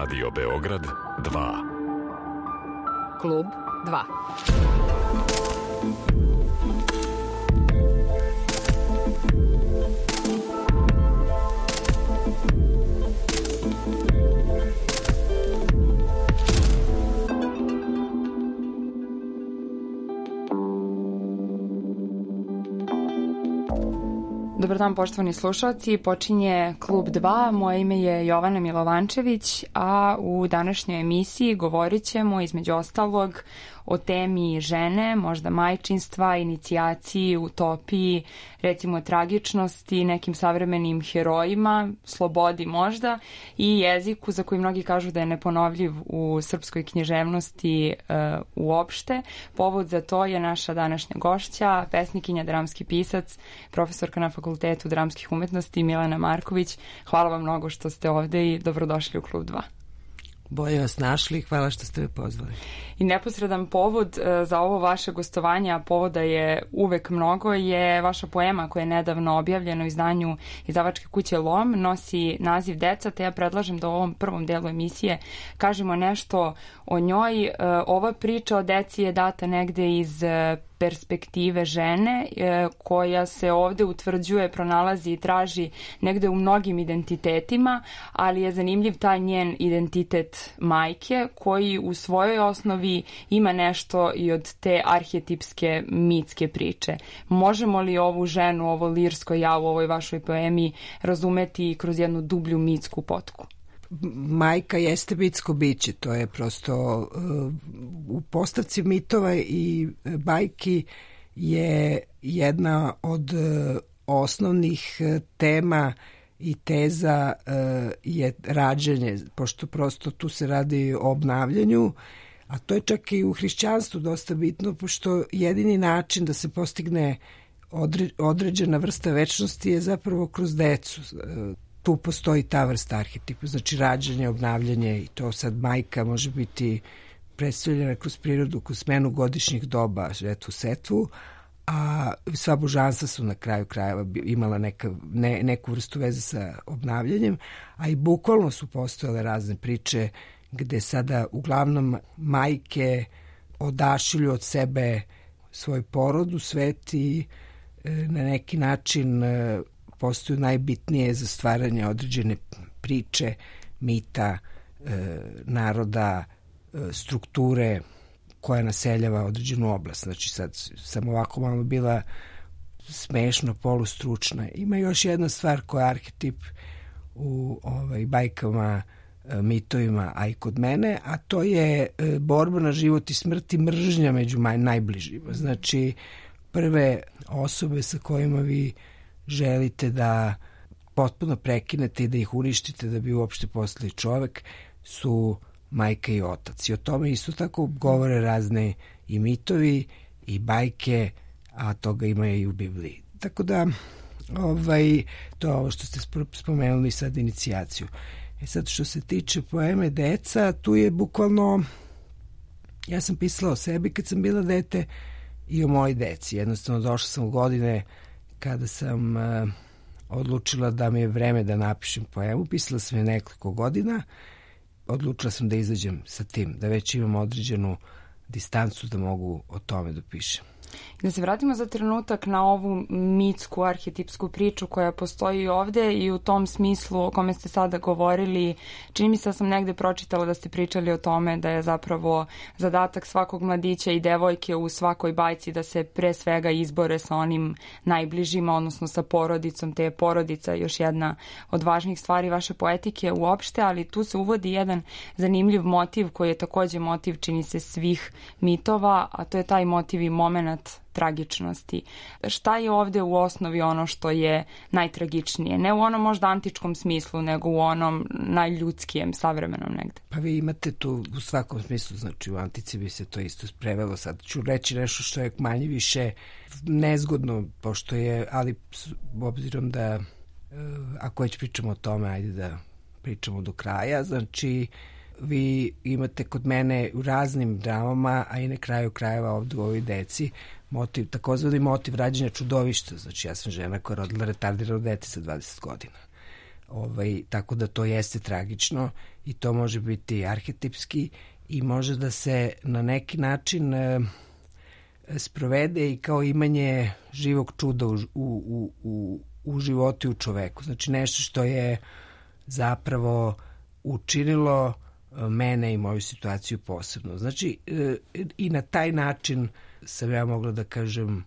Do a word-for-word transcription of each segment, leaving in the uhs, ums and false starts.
Radio Beograd dva. Klub dva. Dobar dan, poštovani slušalci, počinje Klub dva, moje ime je Jovana Milovančević, a u današnjoj emisiji govorit ćemo između ostalog o temi žene, možda majčinstva, inicijaciji, utopiji, recimo tragičnosti, nekim savremenim herojima, slobodi možda i jeziku za koji mnogi kažu da je neponovljiv u srpskoj književnosti e, uopšte. Povod za to je naša današnja gošća, pesnikinja, dramski pisac, profesorka na Fakultetu dramskih umetnosti Milena Marković. Hvala vam mnogo što ste ovde i dobrodošli u Klub dva. Bolje vas našli, hvala što ste me pozvali. I neposredan povod za ovo vaše gostovanje, a povoda je uvek mnogo, je vaša poema koja je nedavno objavljena u izdanju izdavačke kuće Lom, nosi naziv Deca, te ja predlažem da u ovom prvom delu emisije kažemo nešto o njoj. Ova priča o deci je data negde iz perspektive žene koja se ovde utvrđuje, pronalazi i traži negde u mnogim identitetima, ali je zanimljiv taj njen identitet majke koji u svojoj osnovi ima nešto i od te arhetipske mitske priče. Možemo li ovu ženu, ovo lirsko ja u ovoj vašoj poemi razumeti kroz jednu dublju mitsku potku? Majka jeste mitsko biće, to je prosto uh, u postavci mitova i bajki je jedna od uh, osnovnih uh, tema i teza uh, je rađanje, pošto prosto tu se radi o obnavljanju, a to je čak i u hrišćanstvu dosta bitno, pošto jedini način da se postigne odre, određena vrsta večnosti je zapravo kroz decu. Uh, Tu postoji ta vrsta arhetipa, znači rađanje, obnavljanje i to sad majka može biti predstavljena kroz prirodu, kroz smenu godišnjih doba, žetvu, setvu, a sva božanstva su na kraju krajeva imala neka, ne, neku vrstu veze sa obnavljanjem, a i bukvalno su postojale razne priče gde sada uglavnom majke odašilju od sebe svoj porod u svet i e, na neki način e, postaju najbitnije za stvaranje određene priče, mita, e, naroda, e, strukture koja naseljava određenu oblast. Znači sad sam ovako malo bila smešno, polustručna. Ima još jedna stvar koja je arhetip u ovaj, bajkama, e, mitovima, a i kod mene, a to je e, borba na život i smrt i mržnja među maj, najbližima. Znači prve osobe sa kojima vi želite da potpuno prekinete i da ih uništite da bi uopšte postali čovek su majka i otac. I o tome isto tako govore razne i mitovi i bajke, a toga ima i u Bibliji. Tako da, ovaj, to je ovo što ste spomenuli sad, inicijaciju. E sad, što se tiče poeme Deca, tu je bukvalno, ja sam pisala o sebi kad sam bila dete i o mojoj deci. Jednostavno, došla sam u godine kada sam uh, odlučila da mi je vreme da napišem poemu. Pisala sam je nekoliko godina. Odlučila sam da izađem sa tim, da već imam određenu distancu da mogu o tome da pišem. Da se vratimo za trenutak na ovu mitsku, arhetipsku priču koja postoji ovde i u tom smislu o kome ste sada govorili. Čini mi se da sam negde pročitala da ste pričali o tome da je zapravo zadatak svakog mladića i devojke u svakoj bajci da se pre svega izbore sa onim najbližima, odnosno sa porodicom, te je porodica još jedna od važnijih stvari vaše poetike uopšte, ali tu se uvodi jedan zanimljiv motiv koji je takođe motiv, čini se, svih mitova, a to je taj motiv i moment tragičnosti. Šta je ovde u osnovi ono što je najtragičnije? Ne u onom možda antičkom smislu, nego u onom najljudskijem, savremenom negde. Pa vi imate tu u svakom smislu, znači u antici bi se to isto prevelo. Sad ću reći nešto što je manje više nezgodno, pošto je, ali obzirom da ako već pričamo o tome, ajde da pričamo do kraja, znači vi imate kod mene u raznim dramama, a i na kraju krajeva ovdje u ovoj deci, motiv, takozvani motiv rađenja čudovišta. Znači ja sam žena koja rodila retardirano dete sa dvadeset godina. Ovaj, tako da to jeste tragično i to može biti arhetipski i može da se na neki način e, sprovede i kao imanje živog čuda u, u, u, u životu i u čoveku. Znači nešto što je zapravo učinilo mene i moju situaciju posebno. Znači e, i na taj način sam ja mogla da kažem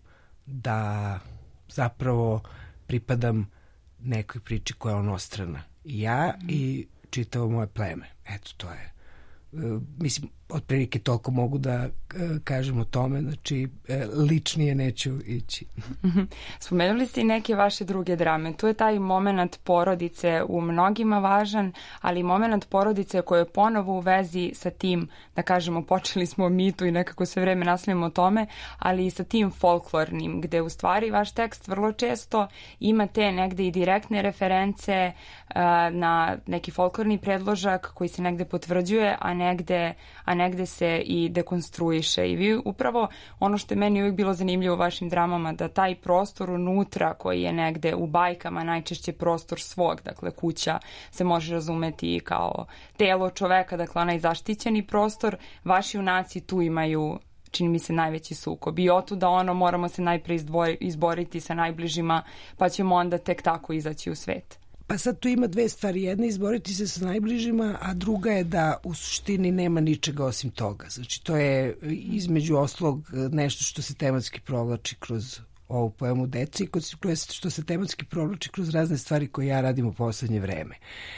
da zapravo pripadam nekoj priči koja je onostrana. I ja mm. i čitavo moje pleme. Eto, to je. E, mislim, otprilike toliko mogu da e, kažem o tome, znači e, ličnije neću ići. Spomenuli ste i neke vaše druge drame. Tu je taj moment porodice u mnogima važan, ali moment porodice koji je ponovo u vezi sa tim, da kažemo, počeli smo o mitu i nekako sve vreme naslijemo o tome, ali i sa tim folklornim, gde u stvari vaš tekst vrlo često ima te negde i direktne reference uh, na neki folklorni predložak koji se negde potvrđuje, a negde, a negde se i dekonstruiše. I vi upravo ono što je meni uvijek bilo zanimljivo u vašim dramama, da taj prostor unutra koji je negde u bajkama najčešće prostor svog, dakle kuća se može razumeti kao telo čoveka, dakle onaj zaštićeni prostor, vaši junaci tu imaju, čini mi se, najveći sukob. I otuda ono moramo se najpre izboriti sa najbližima, pa ćemo onda tek tako izaći u svet. Pa sad tu ima dve stvari. Jedna je izboriti se sa najbližima, a druga je da u suštini nema ničega osim toga. Znači to je između oslog nešto što se tematski provlači kroz ovu poemu Deca i što se tematski provlači kroz razne stvari koje ja radim u poslednje vreme.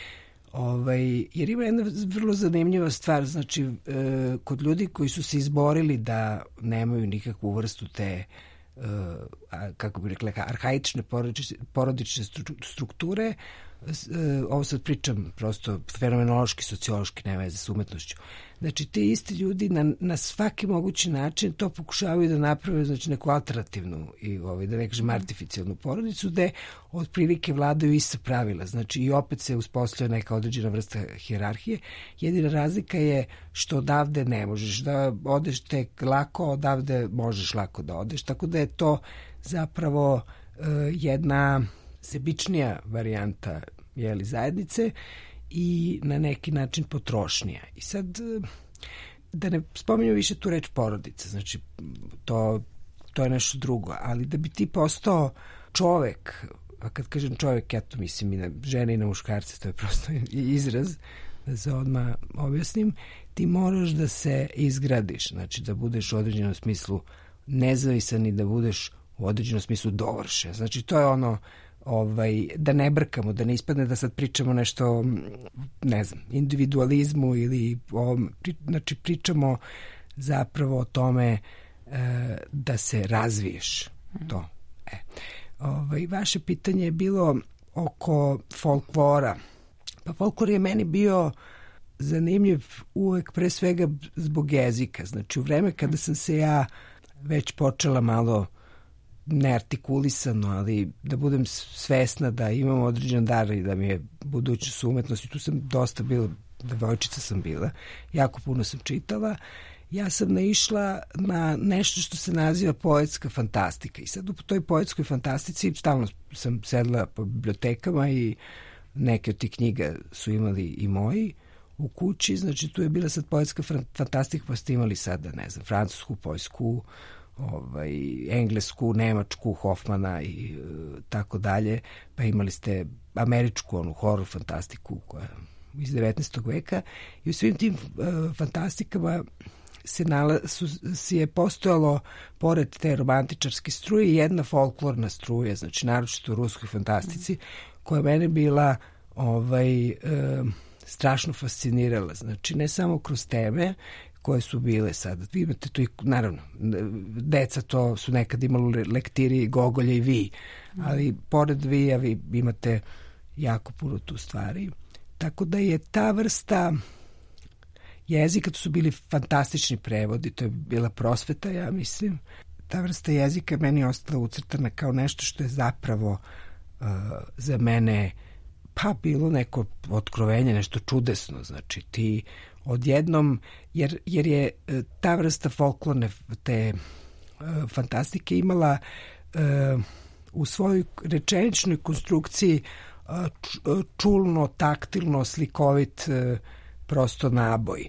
Ovaj, jer ima jedna vrlo zanimljiva stvar, znači e, kod ljudi koji su se izborili da nemaju nikakvu vrstu te Uh, kako bih rekla, arhaične porodične, porodične strukture. Uh, ovo sad pričam prosto fenomenološki, sociološki, nema veze s umetnošću. Znači, ti isti ljudi na, na svaki mogući način to pokušavaju da naprave, znači, neku alternativnu i ovaj, da ne kažem artificijalnu porodicu, gde otprilike vladaju ista pravila. Znači, i opet se uspostavlja neka određena vrsta hijerarhije. Jedina razlika je što odavde ne možeš da odeš tek lako, odavde možeš lako da odeš. Tako da je to zapravo uh, jedna sebičnija varijanta, jeli, zajednice i na neki način potrošnija. I sad, da ne spominju više tu reč porodica, znači to, to je nešto drugo, ali da bi ti postao čovek, a kad kažem čovek, ja to mislim i na žene i na muškarce, to je prosto izraz, da se odmah objasnim, ti moraš da se izgradiš, znači da budeš u određenom smislu nezavisan i da budeš u određenom smislu dovršen. Znači to je ono, ovaj, da ne brkamo, da ne ispadne da sad pričamo nešto, ne znam, individualizmu ili o, pri, znači pričamo zapravo o tome e, da se razviješ. To. E. Ovaj, vaše pitanje je bilo oko folklora. Pa folklor je meni bio zanimljiv uvek pre svega zbog jezika. Znači u vreme kada sam se ja već počela malo neartikulisano, ali da budem svesna da imam određen dar i da mi je budućnost umetnosti. Tu sam dosta bila, devojčica sam bila, jako puno sam čitala. Ja sam naišla na nešto što se naziva poetska fantastika. I sad u toj poetskoj fantastici stalno sam sedla po bibliotekama i neke od tih knjiga su imali i moji u kući. Znači tu je bila sad poetska fantastika, pa ste imali sada, ne znam, francusku, poljsku, ovaj, englesku, nemačku, Hoffmana i e, tako dalje, pa imali ste američku, onu horror fantastiku koja iz devetnaestog veka i u svim tim e, fantastikama se nala, su, si je postojalo pored te romantičarske struje jedna folklorna struja, znači naročito u ruskoj fantastici, koja mene bila ovaj, e, strašno fascinirala, znači ne samo kroz teme koje su bile sada. Vi imate tu i, naravno, deca to su nekad imali lektiri Gogolja i vi, ali pored vi, a vi imate jako puno tu stvari. Tako da je ta vrsta jezika, to su bili fantastični prevodi, to je bila prosveta, ja mislim. Ta vrsta jezika meni je ostala ucrtana kao nešto što je zapravo uh, za mene pa bilo neko otkrovenje, nešto čudesno. Znači ti odjednom, jer, jer je ta vrsta folklorne te uh, fantastike imala uh, u svojoj rečeničnoj konstrukciji uh, čulno, taktilno, slikovit prosto naboj.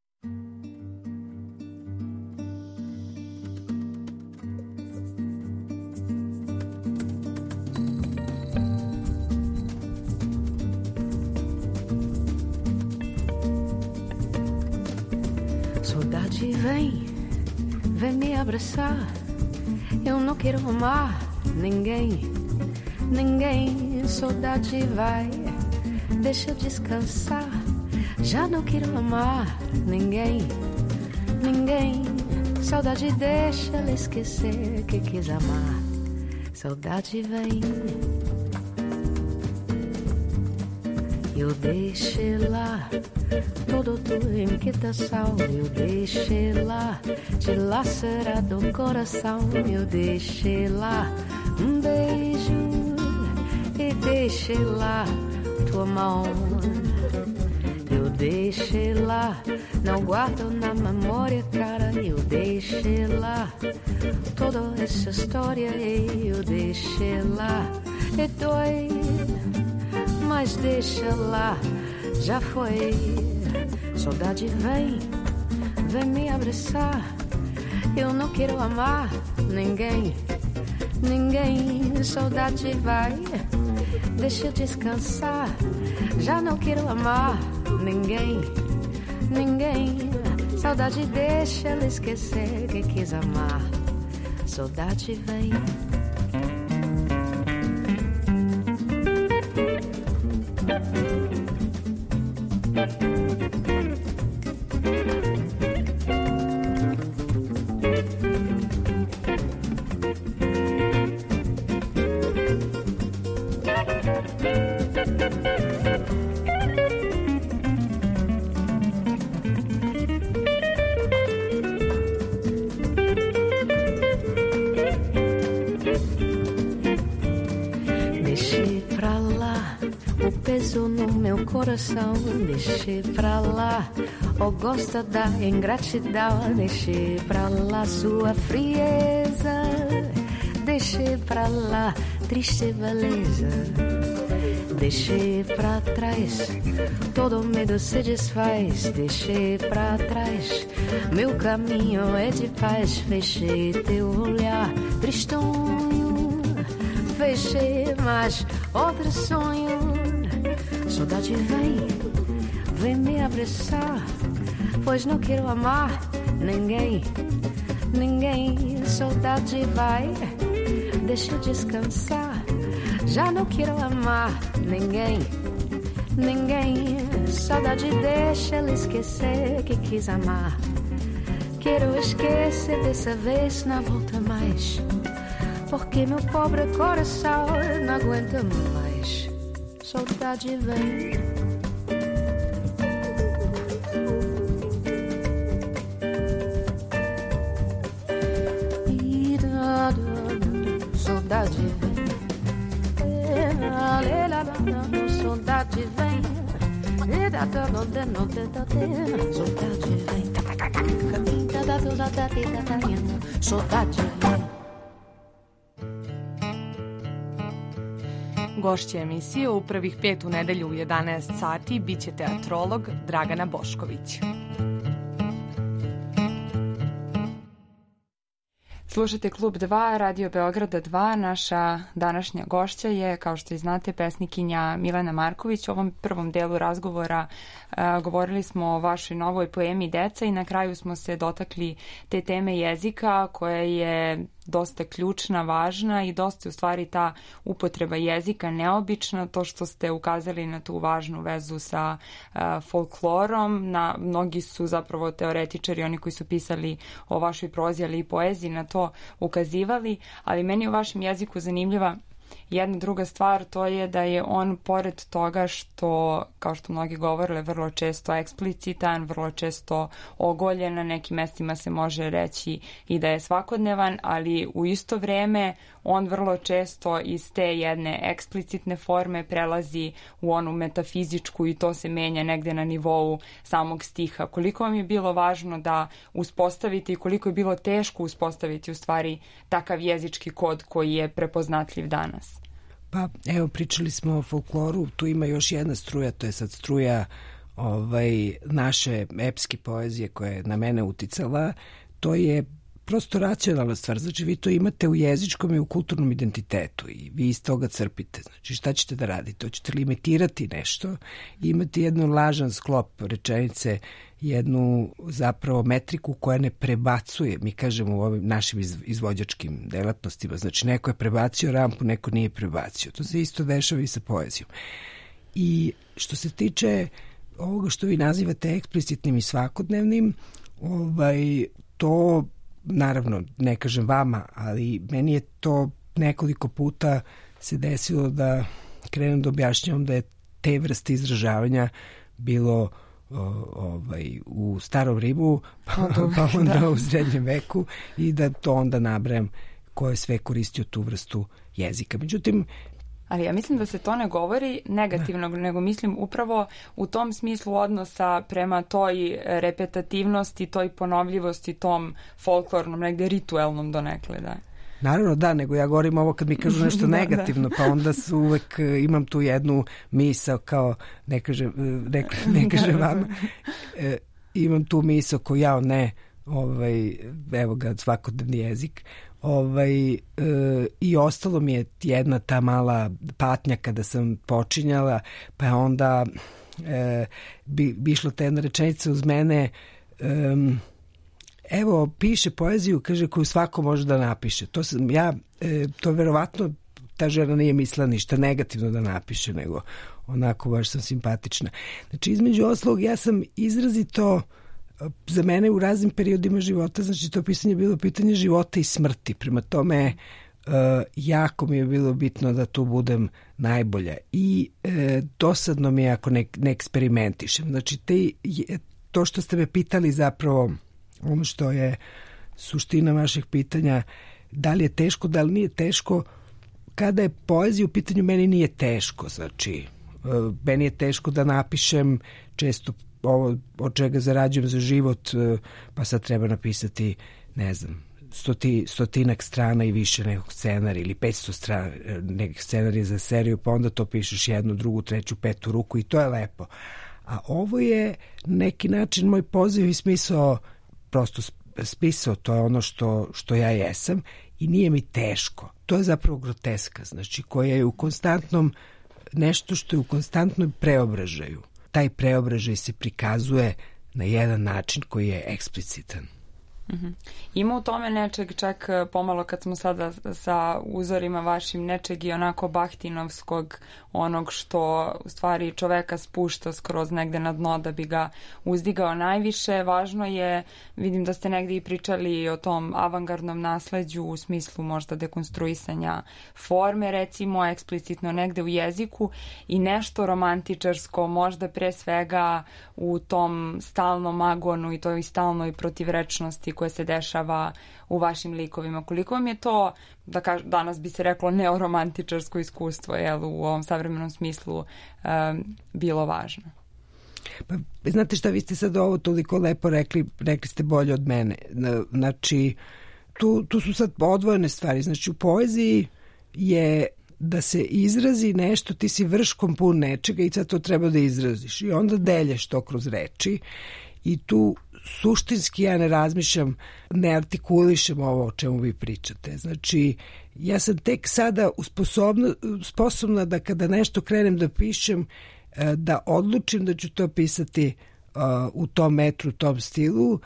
Saudade vem, vem me abraçar. Eu não quero amar ninguém, ninguém. Saudade vai, deixa eu descansar. Já não quero amar ninguém, ninguém. Saudade deixa ela esquecer que quis amar. Saudade vem, eu deixei lá todo tua inquietação, eu deixei lá dilacerado o coração, eu deixei lá um beijo e deixei lá tua mão, eu deixei lá, não guardo na memória, cara, eu deixei lá toda essa história, eu deixei lá e dói, mas deixa lá, já foi. Saudade vem, vem me abraçar. Eu não quero amar ninguém, ninguém. Saudade vai, deixa eu descansar. Já não quero amar ninguém, ninguém. Saudade deixa ela esquecer que quis amar. Saudade vem. Deixe pra lá, ou gosta da ingratidão. Deixe pra lá sua frieza. Deixe pra lá triste beleza. Deixe pra trás, todo medo se desfaz. Deixe pra trás, meu caminho é de paz. Fechei teu olhar tristonho, fechei mais outro sonho. Saudade vem, vem me abraçar, pois não quero amar ninguém, ninguém. Saudade vai, deixa eu descansar. Já não quero amar ninguém, ninguém. Saudade deixa ela esquecer que quis amar. Quero esquecer dessa vez, não volta mais, porque meu pobre coração não aguenta mais. Saudade vem. Saudade vem. Saudade vem. Saudade vem. Gošća emisije u prvih pet u nedelju u jedanaest sati biće teatrolog Dragana Bošković. Slušajte Klub dva, Radio Beograda dva. Naša današnja gošća je, kao što i znate, pesnikinja Milena Marković. U ovom prvom delu razgovora uh, govorili smo o vašoj novoj poemi Deca i na kraju smo se dotakli te teme jezika koja je dosta ključna, važna i dosta u stvari ta upotreba jezika neobična, to što ste ukazali na tu važnu vezu sa uh, folklorom. Na, mnogi su zapravo teoretičari, oni koji su pisali o vašoj prozi, ali i poeziji, na to ukazivali, ali meni u vašem jeziku zanimljiva jedna druga stvar, to je da je on pored toga što, kao što mnogi govore, vrlo često eksplicitan, vrlo često ogoljen, na nekim mestima se može reći i da je svakodnevan, ali u isto vreme on vrlo često iz te jedne eksplicitne forme prelazi u onu metafizičku i to se menja negde na nivou samog stiha. Koliko vam je bilo važno da uspostavite i koliko je bilo teško uspostaviti u stvari takav jezički kod koji je prepoznatljiv danas? Pa evo, pričali smo o folkloru, tu ima još jedna struja, to je sad struja ovaj, naše epske poezije koja je na mene uticala, to je prosto racionalna stvar, znači vi to imate u jezičkom i u kulturnom identitetu i vi iz toga crpite, znači šta ćete da radite, hoćete li imitirati nešto, imati jednu lažan sklop rečenice, jednu zapravo metriku koja ne prebacuje, mi kažemo u ovim našim izvođačkim delatnostima, znači neko je prebacio rampu, neko nije prebacio, to se isto dešava i sa poezijom. I što se tiče ovoga što vi nazivate eksplicitnim i svakodnevnim, ovaj, to naravno ne kažem vama, ali meni je to nekoliko puta se desilo da krenem da objašnjavam da je te vrste izražavanja bilo o, ovaj, u starom Rimu, pa, pa onda da. u srednjem veku i da to onda nabrajam ko je sve koristio tu vrstu jezika. Međutim, ali ja mislim da se to ne govori negativno, ne. nego mislim upravo u tom smislu odnosa prema toj repetativnosti, toj ponovljivosti, tom folklornom, negde rituelnom donekle, da. Naravno da, nego ja govorim ovo kad mi kažu nešto da, negativno, da. pa onda su uvek, imam tu jednu misao kao, ne kažem, ne, ne kažem vama, e, imam tu misao kao ja, ne, ovaj, evo ga, svakodnevni jezik, ovaj, e, i ostalo mi je jedna ta mala patnja kada sam počinjala, pa onda e, bi, bi išla ta jedna rečenica uz mene, e, evo, piše poeziju, kaže, koju svako može da napiše. To sam ja, e, to verovatno ta žena nije mislila ništa negativno da napiše, nego onako baš sam simpatična. Znači, između oslog, ja sam izrazito, za mene u raznim periodima života, znači to pisanje je bilo pitanje života i smrti. Prema tome, uh, jako mi je bilo bitno da tu budem najbolja. I uh, dosadno mi je ako ne, ne eksperimentišem. Znači, te, to što ste me pitali zapravo, ono što je suština vaših pitanja, da li je teško, da li nije teško, kada je poezija u pitanju, meni nije teško. Znači, uh, meni je teško da napišem često ovo od čega zarađujem za život, pa sad treba napisati, ne znam, stoti, stotinak strana i više nekog scenarija ili petsto strana nekih scenarija za seriju, pa onda to pišeš jednu, drugu, treću, petu ruku i to je lepo. A ovo je neki način moj poziv i smisao, prosto spisao, to je ono što, što ja jesam i nije mi teško. To je zapravo groteska, znači koja je u konstantnom, nešto što je u konstantnom preobražaju. Taj preobražaj se prikazuje na jedan način koji je eksplicitan. Mm-hmm. Ima u tome nečeg, čak pomalo kad smo sada sa uzorima vašim, nečeg i onako bahtinovskog, onog što u stvari čoveka spušta skroz negde na dno da bi ga uzdigao najviše. Važno je, vidim da ste negde i pričali o tom avangardnom nasleđu u smislu možda dekonstruisanja forme, recimo eksplicitno negde u jeziku, i nešto romantičarsko, možda pre svega u tom stalnom agonu i toj stalnoj protivrečnosti koje se dešava u vašim likovima. Koliko vam je to, da kaž, danas bi se reklo, neoromantičarsko iskustvo, jel, u ovom savremenom smislu um, bilo važno? Pa, znate šta, vi ste sad ovo toliko lepo rekli, rekli ste bolje od mene. Znači, tu, tu su sad odvojene stvari. Znači, u poeziji je da se izrazi nešto, ti si vrškom pun nečega i sad to treba da izraziš. I onda delješ to kroz reči i tu suštinski ja ne razmišljam, ne artikulišem ovo o čemu vi pričate. Znači, ja sam tek sada usposobna, sposobna da kada nešto krenem da pišem, da odlučim da ću to pisati uh, u tom metru, u tom stilu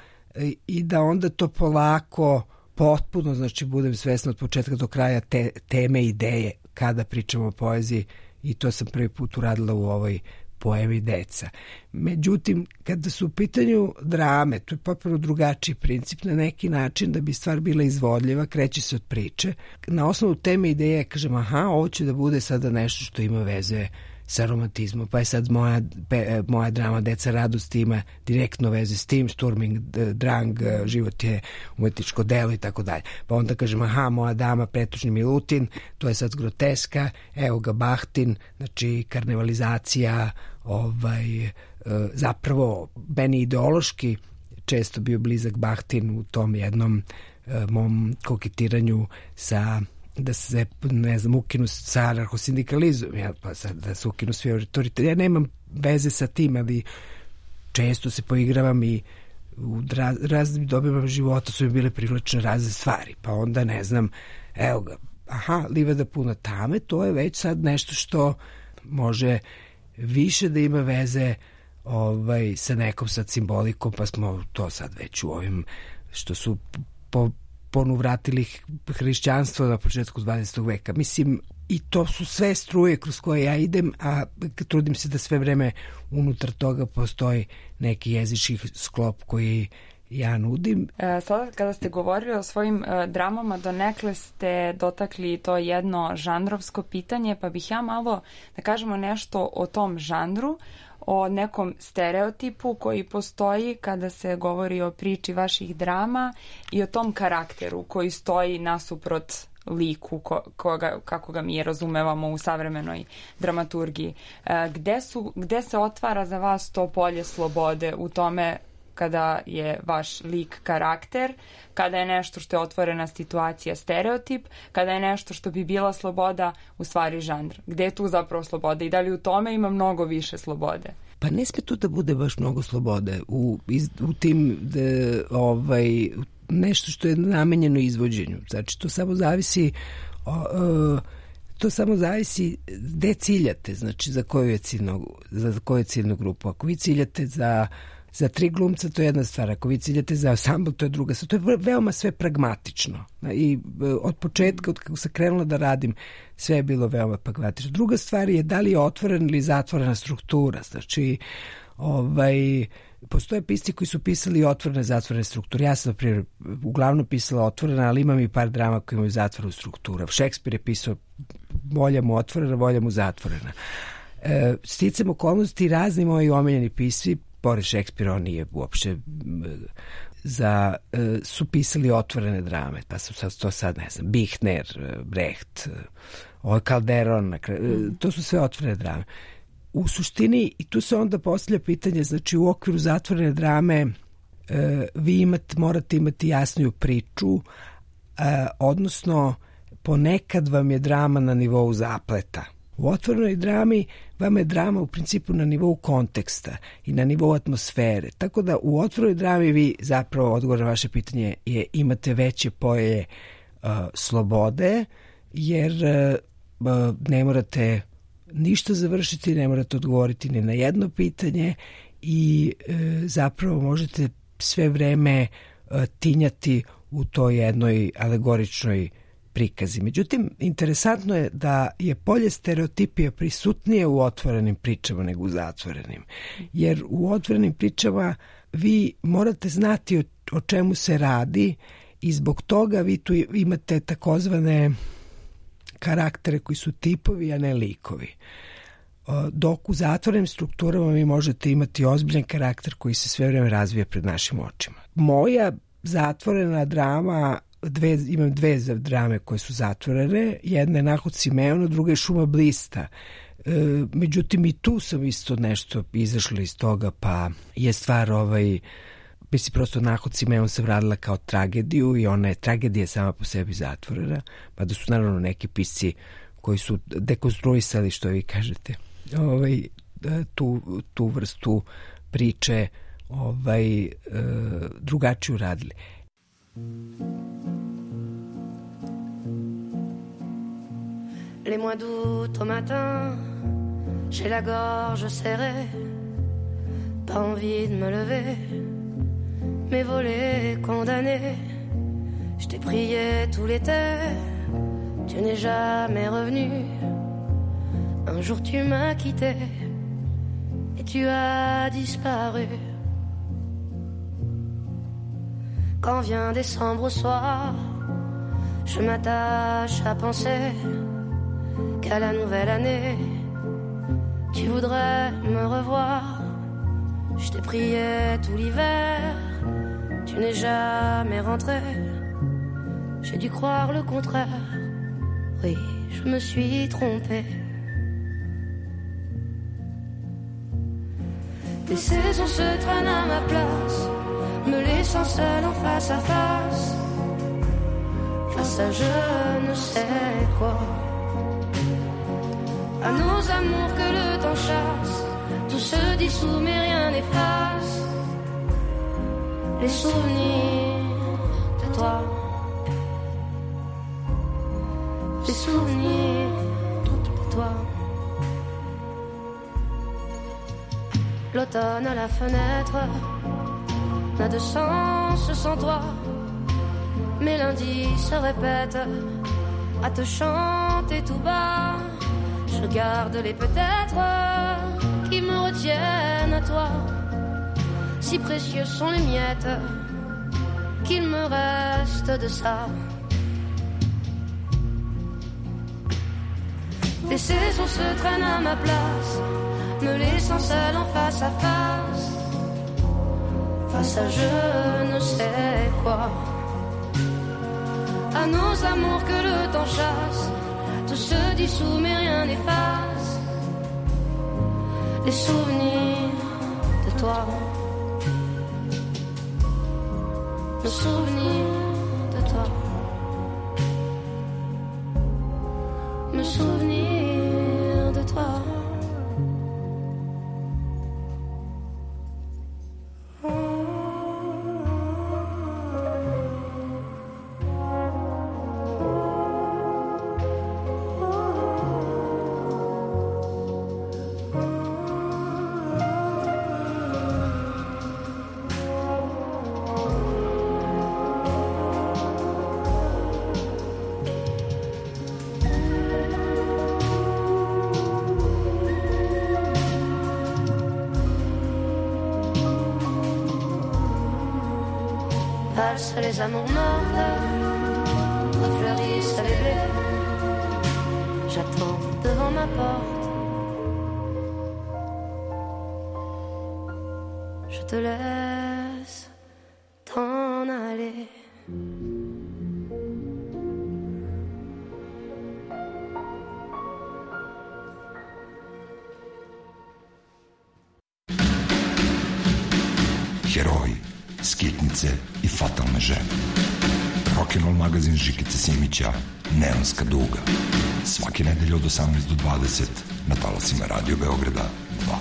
i da onda to polako, potpuno, znači budem svesna od početka do kraja te, teme, ideje kada pričamo o poeziji, i to sam prvi put uradila u ovoj poemi Deca. Međutim, kada su u pitanju drame, to je potpuno drugačiji princip, na neki način da bi stvar bila izvodljiva, kreće se od priče. Na osnovu teme ideje kažem, aha, ovo će da bude sada nešto što ima veze sa romantizmom, pa je sad moja, pe, moja drama Deca radosti ima direktno veze s tim, Sturming Drang, život je umetničko delo i tako dalje. Pa onda kažem, aha, moja dama Pretučni Milutin, to je sad groteska, evo ga Bahtin, znači karnevalizacija, ovaj, zapravo meni ideološki često bio blizak Bahtin u tom jednom mom koketiranju sa da se, ne znam, ukinu sa anarhosindikalizom, ja, pa sad da se ukinu svi autoriteti. Ja nemam veze sa tim, ali često se poigravam i u raz, raznim dobima života su mi bile privlačne razne stvari, pa onda ne znam, evo ga, aha, livada puna tame, to je već sad nešto što može više da ima veze ovaj, sa nekom sad simbolikom, pa smo to sad već u ovim što su po, ponuvratili hrišćanstvo na početku dvadesetog veka. Mislim, i to su sve struje kroz koje ja idem, a trudim se da sve vreme unutar toga postoji neki jezički sklop koji ja nudim. E, sada kada ste govorili o svojim e, dramama, donekle ste dotakli to jedno žanrovsko pitanje, pa bih ja malo da kažemo nešto o tom žanru, o nekom stereotipu koji postoji kada se govori o priči vaših drama i o tom karakteru koji stoji nasuprot liku ko, koga, kako ga mi razumevamo u savremenoj dramaturgiji. E, gde, su, gde se otvara za vas to polje slobode u tome kada je vaš lik karakter, kada je nešto što je otvorena situacija stereotip, kada je nešto što bi bila sloboda u stvari žanr. Gde je tu zapravo sloboda i da li u tome ima mnogo više slobode? Pa ne sme tu da bude baš mnogo slobode u, iz, u tim de, ovaj, nešto što je namenjeno izvođenju. Znači to samo zavisi o, o, to samo zavisi gde ciljate, znači za koju je ciljnu, za koju je ciljnu grupu. Ako vi ciljate za Za tri glumca to je jedna stvar, ako vi ciljate za ansambl to je druga stvar. To je veoma sve pragmatično i od početka, od kako sam krenula da radim, sve je bilo veoma pragmatično. Druga stvar je da li je otvorena ili zatvorena struktura, znači ovaj, postoje pisci koji su pisali otvorene, zatvorene strukture. Ja sam, na primjer, uglavnom pisala otvorena, ali imam i par drama koji imaju zatvorenu strukturu. Šekspir je pisao volja mu otvorena, volja mu zatvorena. E, sticam okolnosti, razni moji omiljeni pisci, pored Šekspira, on nije uopšte za, su pisali otvorene drame, pa su sad, to sad, ne znam, Bichner, Brecht, Calderon, to su sve otvorene drame. U suštini, i tu se onda postavlja pitanje, znači u okviru zatvorene drame vi imate, morate imati jasniju priču, odnosno ponekad vam je drama na nivou zapleta. U otvorenoj drami vama je drama u principu na nivou konteksta i na nivou atmosfere. Tako da u otvorenoj drami vi zapravo, odgovor na vaše pitanje je, imate veće polje uh, slobode, jer uh, ne morate ništa završiti, ne morate odgovoriti ni na jedno pitanje i uh, zapravo možete sve vreme uh, tinjati u toj jednoj alegoričnoj prikazi. Međutim, interesantno je da je polje stereotipija prisutnije u otvorenim pričama nego u zatvorenim. Jer u otvorenim pričama vi morate znati o, o čemu se radi i zbog toga vi tu imate takozvane karaktere koji su tipovi, a ne likovi. Dok u zatvorenim strukturama vi možete imati ozbiljan karakter koji se sve vreme razvija pred našim očima. Moja zatvorena drama, Dve, imam dve drame koje su zatvorene, jedna je Nahod Simeona, druga je Šuma blista. E, međutim i tu sam isto nešto izašla iz toga, pa je stvar ovaj, mislim prosto Nahod Simeon sam radila kao tragediju i ona je tragedija sama po sebi zatvorena, pa da su naravno neki pisci koji su dekonstruisali, što vi kažete, ovaj, tu, tu vrstu priče ovaj, e, drugačiju radili. Les mois d'août au matin, j'ai la gorge serrée, pas envie de me lever, mes volets condamnés. Je t'ai prié tout l'été, tu n'es jamais revenu. Un jour tu m'as quitté et tu as disparu. Quand vient décembre au soir, je m'attache à penser qu'à la nouvelle année, tu voudrais me revoir. Je t'ai prié tout l'hiver, tu n'es jamais rentré. J'ai dû croire le contraire, oui, je me suis trompée. Des saisons se traînent à ma place, me laissant seule en face à face, face à je ne sais à nos amours que le temps chasse. Tout se dissout mais rien n'efface les souvenirs de toi. Les souvenirs de toi. L'automne à la fenêtre n'a de sens sans toi. Mes lundis se répètent à te chanter tout bas. Je garde les peut-être qui me retiennent à toi. Si précieux sont les miettes qu'il me reste de ça. Les saisons se traînent à ma place, me laissant seule en face à face, face à je ne sais quoi. À nos amours que le temps chasse, tout se dissout mais rien n'efface les souvenirs de toi. Le souvenir de toi. Me souvenir de toi. Valsent les amours mortes, refleurissent les blés. J'attends devant ma porte. Je te laisse t'en aller. Heroji, skitnice i fatalne žene. Rock'n'roll magazin Žikice Simića, Neonska duga. Svake nedelje od osamnaest do dvadeset na talasima Radio Beograda dva.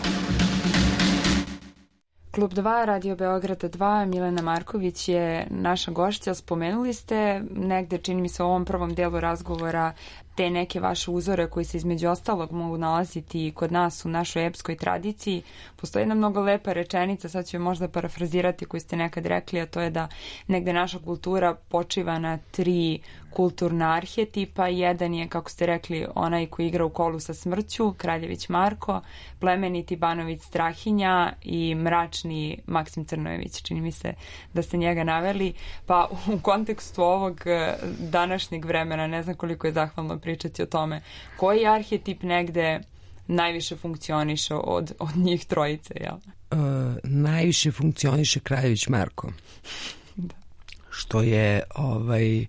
Klub dva, Radio Beograda dva, Milena Marković je naša gošća. Spomenuli ste negde, čini mi se, u ovom prvom delu razgovora te neke vaše uzore koji se između ostalog mogu nalaziti kod nas u našoj epskoj tradiciji. Postoji jedna mnogo lepa rečenica, sad ću je možda parafrazirati, koju ste nekad rekli, a to je da negde naša kultura počiva na tri kulturna arhetipa. Jedan je, kako ste rekli, onaj koji igra u kolu sa smrću, Kraljević Marko, plemeniti Banović Strahinja i mračni Maksim Crnojević. Čini mi se da ste njega naveli. Pa u kontekstu ovog današnjeg vremena, ne znam koliko je zahvalno pričati o tome, koji arhetip negde najviše funkcioniše od, od njih trojice, jel? Uh, najviše funkcioniše Kraljević Marko. Da. Što je ovaj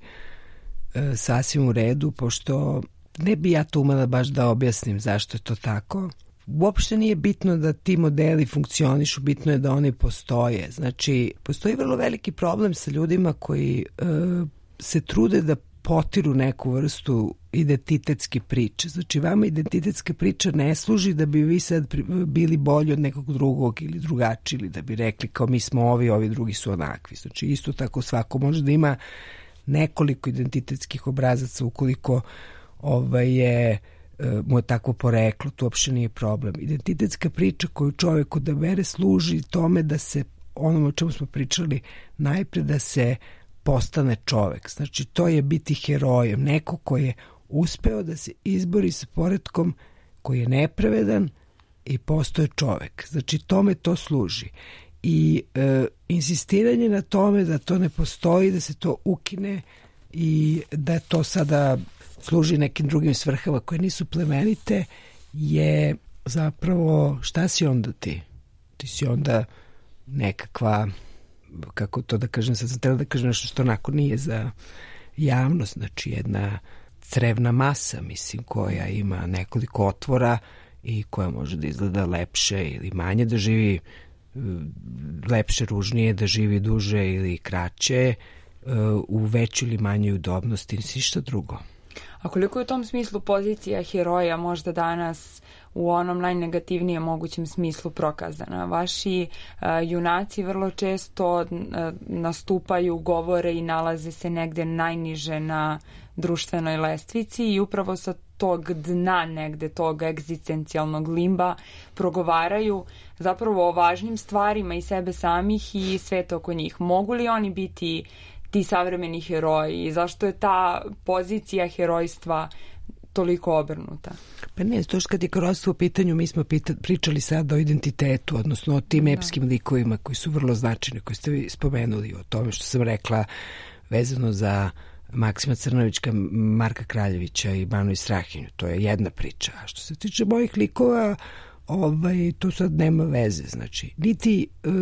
sasvim u redu, pošto ne bi ja to umela baš da objasnim zašto je to tako. Uopšte nije bitno da ti modeli funkcionišu, bitno je da oni postoje. Znači, postoji vrlo veliki problem sa ljudima koji e, se trude da potiru neku vrstu identitetske priče. Znači, vama identitetska priča ne služi da bi vi sad bili bolji od nekog drugog ili drugačiji, ili da bi rekli kao mi smo ovi, ovi drugi su onakvi. Znači, isto tako svako može da ima nekoliko identitetskih obrazaca ukoliko ovaj je, mu je takvo poreklo, to uopšte nije problem. Identitetska priča koju čovjek odabere služi tome da se, onom o čemu smo pričali, najpre da se postane čovjek. Znači, to je biti herojem, neko koji je uspeo da se izbori sa poretkom koji je nepravedan i postoje čovjek. Znači, tome to služi. I e, insistiranje na tome da to ne postoji, da se to ukine i da to sada služi nekim drugim svrhama koje nisu plemenite je zapravo, šta si onda ti? Ti si onda nekakva, kako to da kažem, sad sam trebala da kažem nešto što onako nije za javnost, znači jedna crevna masa, mislim, koja ima nekoliko otvora i koja može da izgleda lepše ili manje, da živi lepše, ružnije, da živi duže ili kraće, u većoj ili manjoj udobnosti, ništa drugo. A koliko je u tom smislu pozicija heroja možda danas u onom najnegativnijem mogućem smislu prokazana? Vaši uh, junaci vrlo često uh, nastupaju, govore i nalaze se negde najniže na društvenoj lestvici i upravo sa tog dna negde, tog egzistencijalnog limba progovaraju zapravo o važnim stvarima i sebe samih i sveta oko njih. Mogu li oni biti ti savremeni heroji i zašto je ta pozicija herojstva toliko obrnuta? Pa ne, to što kad je herojstvo u pitanju, mi smo pita, pričali sad o identitetu, odnosno o tim epskim da. likovima koji su vrlo značajni, koji ste vi spomenuli, o tome što sam rekla vezano za Maksima Crnovićka, Marka Kraljevića i Banu Israhinju. To je jedna priča. A što se tiče mojih likova, ovaj, to sad nema veze. Znači, niti, uh,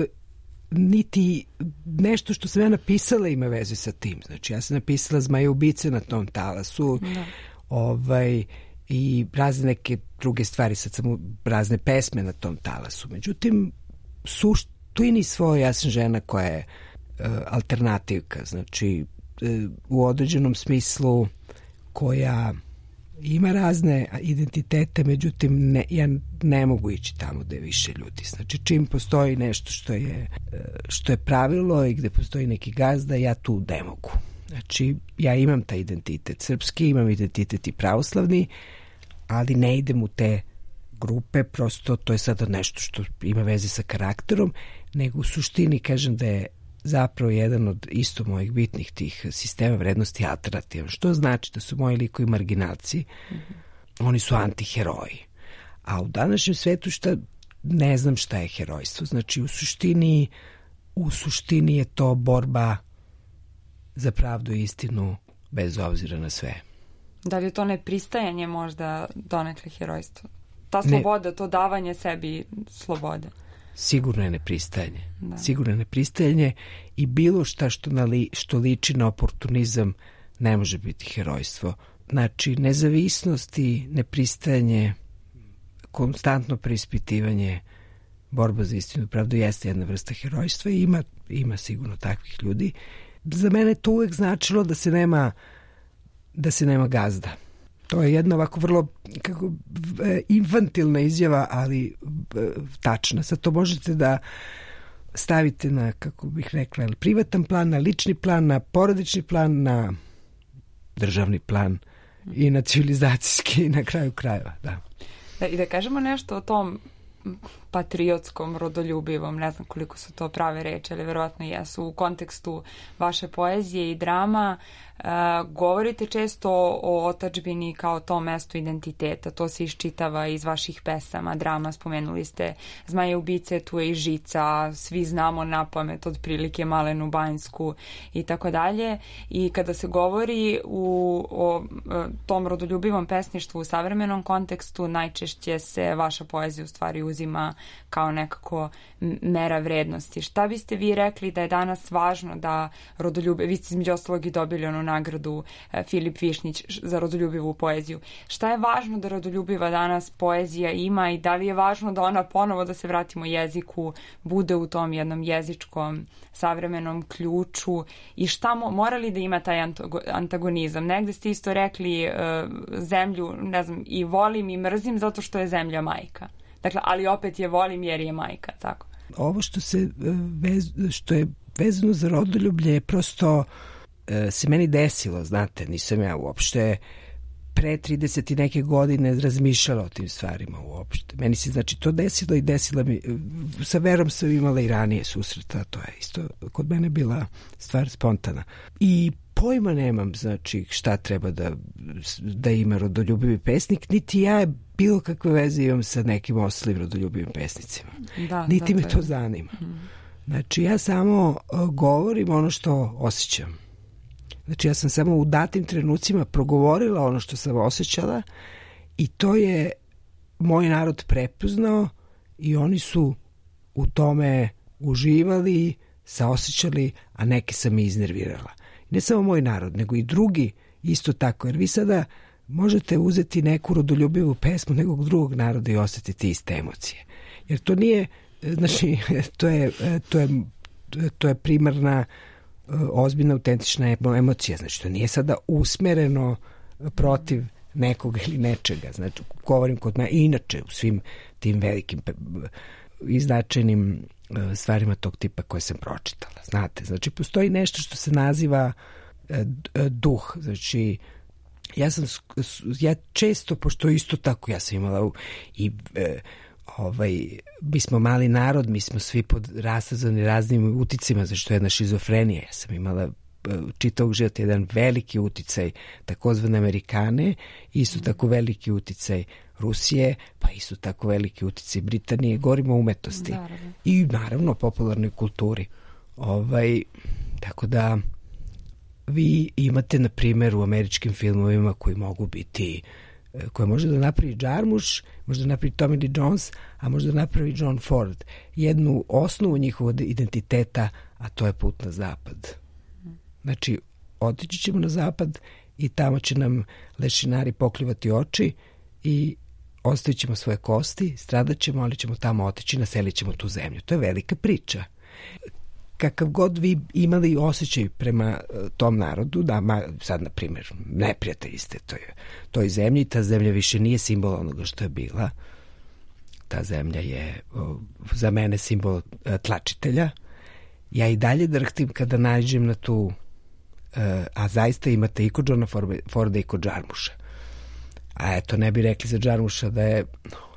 niti nešto što sam ja napisala ima veze sa tim. Znači, ja sam napisala Zmaje ubice na tom talasu, da. ovaj, i razne neke druge stvari, sad sam razne pesme na tom talasu. Međutim, suštini svoje, ja sam žena koja je uh, alternativka, znači u određenom smislu koja ima razne identitete, međutim ne, ja ne mogu ići tamo gde je više ljudi. Znači čim postoji nešto što je, što je pravilo i gde postoji neki gazda, ja tu ne mogu. Znači ja imam taj identitet srpski, imam identitet i pravoslavni, ali ne idem u te grupe, prosto to je sada nešto što ima veze sa karakterom, nego u suštini kažem da je zapravo jedan od isto mojih bitnih tih sistema vrednosti alternativan. Što znači da su moji likovi marginalci, mm-hmm. oni su antiheroji. A u današnjem svetu šta, ne znam šta je herojstvo. Znači u suštini, u suštini je to borba za pravdu i istinu bez obzira na sve. Da li je to nepristajanje možda donekle herojstvo? Ta sloboda, ne. To davanje sebi slobode. Sigurno je nepristajanje. Da. Sigurno je nepristajanje i bilo šta što, nali, što liči na oportunizam ne može biti herojstvo. Znači, nezavisnost i nepristajanje, konstantno preispitivanje, borba za istinu, pravdu jeste jedna vrsta herojstva i ima, ima sigurno takvih ljudi. Za mene to uvek značilo da se nema, da se nema gazda. To je jedna ovako vrlo kako, infantilna izjava, ali tačna. Sad to možete da stavite na, kako bih rekla, privatan plan, na lični plan, na porodični plan, na državni plan i na civilizacijski i na kraju krajeva. Da. Da, i da kažemo nešto o tom patriotskom, rodoljubivom, ne znam koliko su to prave reči, ali verovatno jesu, u kontekstu vaše poezije i drama. Uh, govorite često o otadžbini kao tom mestu identiteta, to se iščitava iz vaših pesama, drama, spomenuli ste Zmaje ubice, tu je i Žica, svi znamo na pamet otprilike Malenu Banjsku i tako dalje. I kada se govori u, o, o tom rodoljubivom pesništvu u savremenom kontekstu, najčešće se vaša poezija u stvari uzima kao nekako mera vrednosti. Šta biste vi rekli da je danas važno da rodoljube, vi ste između ostalog i dobili onu nagradu eh, Filip Višnjić za rodoljubivu poeziju. Šta je važno da rodoljubiva danas poezija ima i da li je važno da ona ponovo, da se vratimo jeziku, bude u tom jednom jezičkom savremenom ključu i šta mo, mora li da ima taj antagonizam? Negde ste isto rekli eh, zemlju, ne znam, i volim i mrzim zato što je zemlja majka. Dakle, ali opet je volim jer je majka, tako. Ovo što se vez, što je vezano za rodoljublje je prosto se meni desilo, znate, nisam ja uopšte pre trideset i neke godine razmišljala o tim stvarima uopšte. Meni se znači to desilo i desila mi, sa Verom sam imala i ranije susreta, to je isto kod mene bila stvar spontana. I pojma nemam, znači, šta treba da, da ima rodoljubivi pesnik, niti ja bilo kakve veze imam sa nekim ostalim rodoljubivim pesnicima. Da, niti da, me to zanima. Hmm. Znači, ja samo govorim ono što osjećam. Znači, ja sam samo u datim trenucima progovorila ono što sam osjećala i to je moj narod prepoznao i oni su u tome uživali, saosjećali, a neke sam i iznervirala. Ne samo moj narod, nego i drugi isto tako, jer vi sada možete uzeti neku rodoljubivu pesmu nekog drugog naroda i osjetiti iste emocije. Jer to nije, znači, to je, to je, to je primarna, ozbiljna, autentična emocija. Znači, to nije sada usmereno protiv nekoga ili nečega. Znači, govorim kod mene, inače u svim tim velikim i značajnim stvarima tog tipa koje sam pročitala. Znate, znači, postoji nešto što se naziva duh. Znači, ja sam, ja često, pošto isto tako, ja sam imala i e, ovaj, mi smo mali narod, mi smo svi pod rastazani raznim uticima, znači to je jedna šizofrenija. Ja sam imala čitavog života jedan veliki uticaj takozvane Amerikane, isto tako veliki uticaj Rusije, pa isto tako veliki uticaj Britanije, govorimo o umetnosti. Naravno. I naravno popularnoj kulturi. Ovaj, tako da vi imate, na primjer, u američkim filmovima koji mogu biti, koje može da napravi Jarmusch, može da napravi Tommy Lee Jones, a može da napravi John Ford. Jednu osnovu njihovog identiteta, a to je put na zapad. Znači, otići ćemo na zapad i tamo će nam lešinari pokljuvati oči i ostavit ćemo svoje kosti, stradat ćemo, ali ćemo tamo otići, naselit ćemo tu zemlju. To je velika priča. Kakav god vi imali osjećaj prema tom narodu, da, ma, sad, na primjer, neprijatelji ste toj, toj zemlji, ta zemlja više nije simbol onoga što je bila. Ta zemlja je o, za mene simbol o, tlačitelja. Ja i dalje drhtim kada nađem na tu, e, a zaista imate i kod Johna Forda i kod Jarmuscha. A eto, ne bi rekli za Jarmuscha da je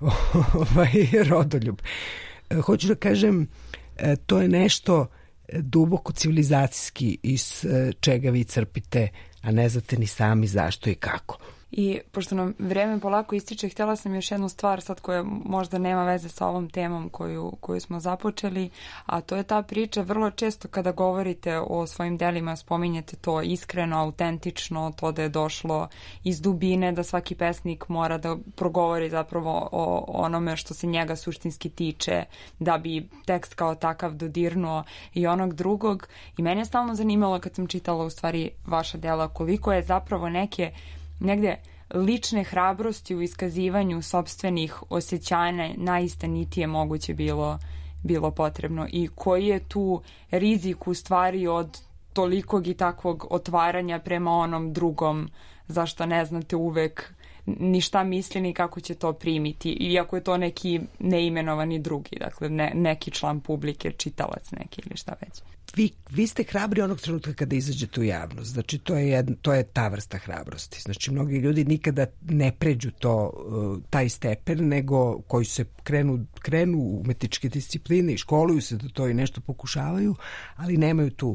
ovaj rodoljub. E, hoću da kažem, e, to je nešto duboko civilizacijski iz čega vi crpite, a ne znate ni sami zašto i kako. I pošto nam vreme polako ističe, htjela sam još jednu stvar sad koja možda nema veze sa ovom temom koju, koju smo započeli, a to je ta priča. Vrlo često kada govorite o svojim delima spominjete to iskreno, autentično, to da je došlo iz dubine, da svaki pesnik mora da progovori zapravo o onome što se njega suštinski tiče, da bi tekst kao takav dodirnuo i onog drugog. I mene je stalno zanimalo kad sam čitala u stvari vaša dela koliko je zapravo neke negde lične hrabrosti u iskazivanju sopstvenih osjećanja najistanitije moguće bilo, bilo potrebno i koji je tu rizik u stvari od tolikog i takvog otvaranja prema onom drugom zašto ne znate uvek ni šta misli ni kako će to primiti, iako je to neki neimenovani drugi, dakle ne, neki član publike, čitalac neki ili šta već. Vi, vi ste hrabri onog trenutka kada izađete u javnost. Znači, to je, jedna, to je ta vrsta hrabrosti. Znači, mnogi ljudi nikada ne pređu to, taj stepen, nego koji se krenu, krenu u umetničke discipline i školuju se da to i nešto pokušavaju, ali nemaju tu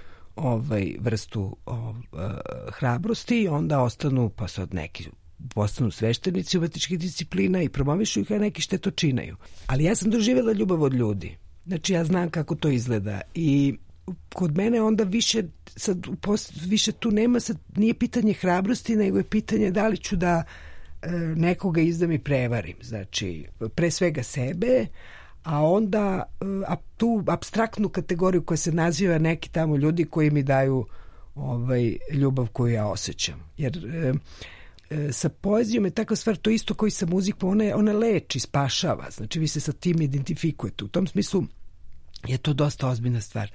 ovaj, vrstu ov, hrabrosti i onda ostanu, pa sad neki postanu sveštenici umetničkih disciplina i promovišu ih, a neki štetočinaju. Ali ja sam doživjela ljubav od ljudi. Znači, ja znam kako to izgleda i kod mene onda više, sad, više tu nema, sad nije pitanje hrabrosti, nego je pitanje da li ću da e, nekoga izdam i prevarim. Znači, pre svega sebe, a onda a, tu apstraktnu kategoriju koja se naziva neki tamo ljudi koji mi daju ovaj, ljubav koju ja osjećam. Jer e, sa poezijom je takva stvar, to isto koji sa muzikom, ona, ona leči, spašava, znači vi se sa tim identifikujete. U tom smislu je to dosta ozbiljna stvar.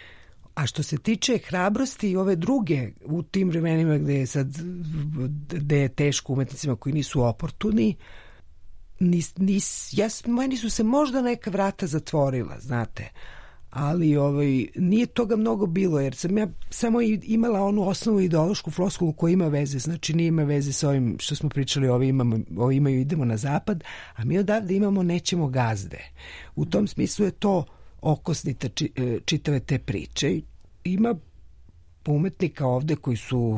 A što se tiče hrabrosti i ove druge, u tim vremenima gde je sad, gde je teško umetnicima koji nisu oportuni, nis, nis, ja, meni su se možda neka vrata zatvorila, znate, ali ovaj, nije toga mnogo bilo, jer sam ja samo imala onu osnovu ideološku floskulu koja ima veze, znači nije ima veze sa ovim što smo pričali, ovi, imamo, ovi imaju idemo na zapad, a mi odavde imamo nećemo gazde. U tom smislu je to okosnica či, čitave te priče. Ima umetnika ovde koji su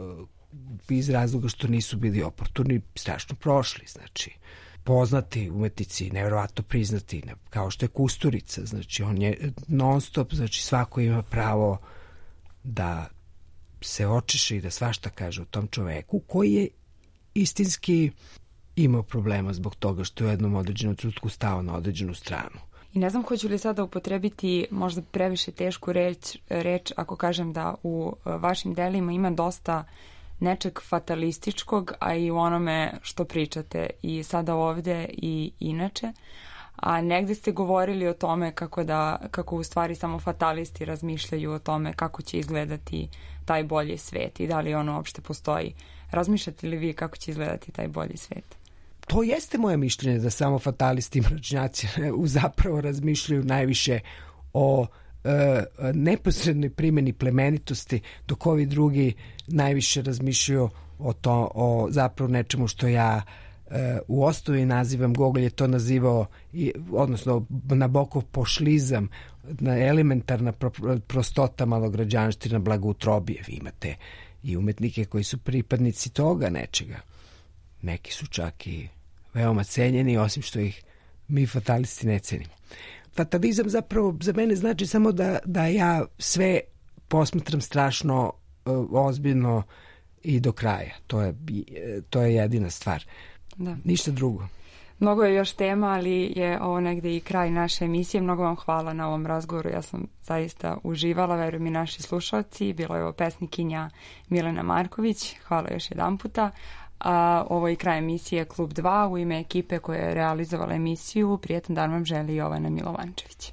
iz razloga što nisu bili oportuni strašno prošli, znači poznati umetnici, nevjerovatno priznati, kao što je Kusturica, znači on je non stop, znači svako ima pravo da se očeše i da svašta kaže o tom čoveku koji je istinski imao problema zbog toga što je u jednom određenom trenutku stao na određenu stranu. I ne znam hoću li sada upotrebiti možda previše tešku reč, reč ako kažem da u vašim delima ima dosta nečeg fatalističkog, a i u onome što pričate i sada ovde i inače. A negde ste govorili o tome kako, da, kako u stvari samo fatalisti razmišljaju o tome kako će izgledati taj bolji svet i da li ono uopšte postoji. Razmišljate li vi kako će izgledati taj bolji svet? To jeste moje mišljenje da samo fatalisti i mračnjaci zapravo razmišljaju najviše o e, neposrednoj primjeni plemenitosti, dok ovi drugi najviše razmišljaju o, to, o zapravo nečemu što ja e, u osnovi nazivam, Gogolj je to nazivao, i, odnosno Nabokov pošlizam, na elementarna pro, prostota malograđanština blagoutrobije. Vi imate i umetnike koji su pripadnici toga nečega. Neki su čak i veoma cenjeni, osim što ih mi fatalisti ne cenimo. Fatalizam zapravo za mene znači samo da, da ja sve posmatram strašno uh, ozbiljno i do kraja. To je, to je jedina stvar. Da. Ništa drugo. Mnogo je još tema, ali je ovo negde i kraj naše emisije. Mnogo vam hvala na ovom razgovoru. Ja sam zaista uživala, verujem i naši slušalci. Bilo je ovo pesnikinja Milena Marković. Hvala još jedan puta. A ovo je kraj emisije Klub dva. U ime ekipe koja je realizovala emisiju, prijetan dan vam želi Jovana Milovančević.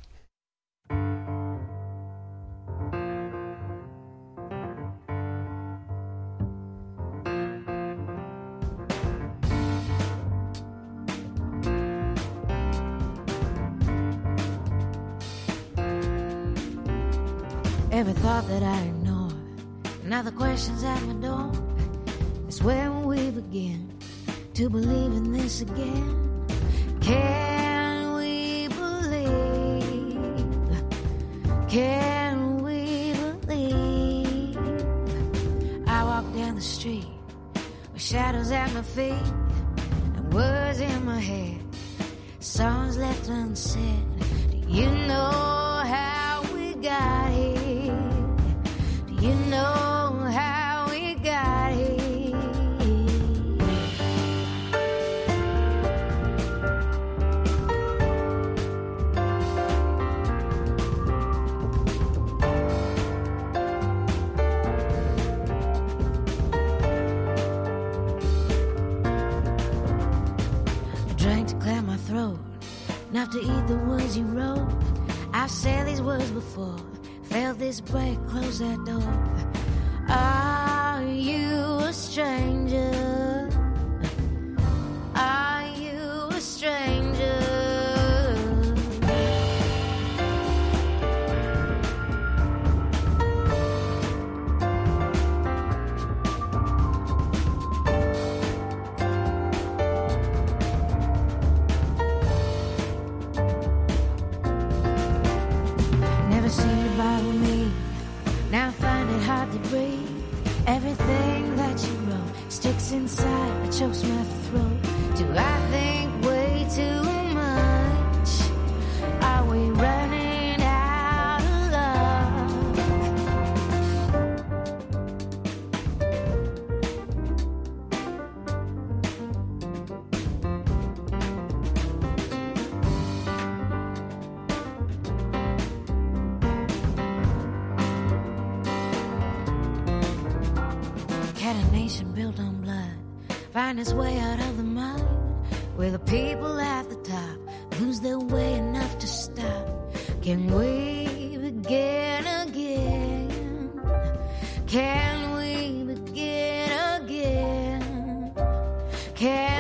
Every thought that I ignore, now the questions at my door, is where will we begin to believe in this again? Can we believe? Can we believe? I walk down the street with shadows at my feet and words in my head, songs left unsaid. Do you know how we got here? You know how we got here. I drank to clear my throat, enough to eat the words you wrote. I've said these words before, felt this break, close that door. Are you a stranger? Are you a stranger? Never seemed to bother me. Now I find it hard to breathe. Everything that you wrote sticks inside, it chokes my throat. Do I think way too much? Are we running out of love? Had a nation built on blood find its way out of the mud, where the people at the top lose their way enough to stop. Can we begin again? Can we begin again? Can